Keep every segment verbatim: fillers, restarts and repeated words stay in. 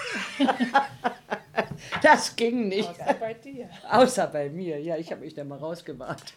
Das ging nicht. Außer bei dir. Außer bei mir, ja, ich habe mich da mal rausgemacht.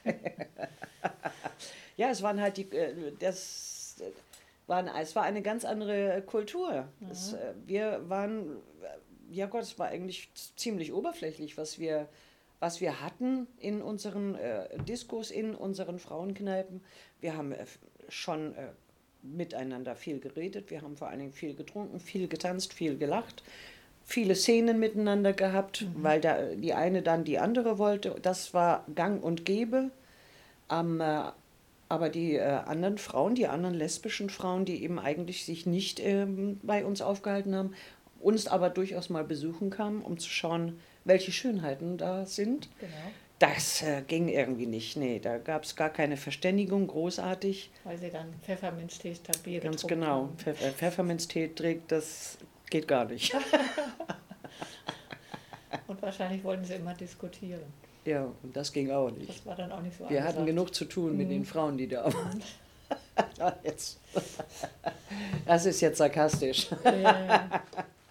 Ja, es waren halt die, äh, das waren, es war eine ganz andere Kultur. Es, äh, wir waren, äh, ja Gott, es war eigentlich ziemlich oberflächlich, was wir, was wir hatten in unseren äh, Diskos, in unseren Frauenkneipen. Wir haben äh, schon äh, miteinander viel geredet, wir haben vor allen Dingen viel getrunken, viel getanzt, viel gelacht. Viele Szenen miteinander gehabt, mhm. weil da die eine dann die andere wollte. Das war gang und gäbe. Ähm, äh, aber die äh, anderen Frauen, die anderen lesbischen Frauen, die eben eigentlich sich nicht ähm, bei uns aufgehalten haben, uns aber durchaus mal besuchen kamen, um zu schauen, welche Schönheiten da sind, Genau. das äh, ging irgendwie nicht. Nee, da gab es gar keine Verständigung, großartig. Weil sie dann Pfefferminztee statt Bier Ganz getrunken genau, haben. Pfeff äh, Pfefferminztee trägt, das geht gar nicht. Und wahrscheinlich wollten sie immer diskutieren. Ja, und das ging auch nicht. Das war dann auch nicht so Wir angesagt. hatten genug zu tun mit Mhm. den Frauen, die da waren. Jetzt. Das ist jetzt sarkastisch. Ja,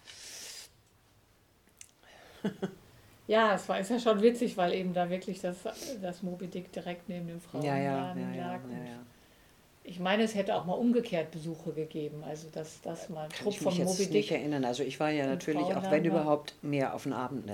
ja, es war ist ja schon witzig, weil eben da wirklich das, das Moby Dick direkt neben dem Ja, ja, Frauenladen ja, ja, lag. ja, Und ja. ich meine, es hätte auch mal umgekehrt Besuche gegeben, also dass, dass mal ein Kann Trupp ich mich von jetzt Moby nicht Dick. erinnern. Also ich war ja im natürlich, auch Frauenladen wenn war. überhaupt, mehr auf den Abend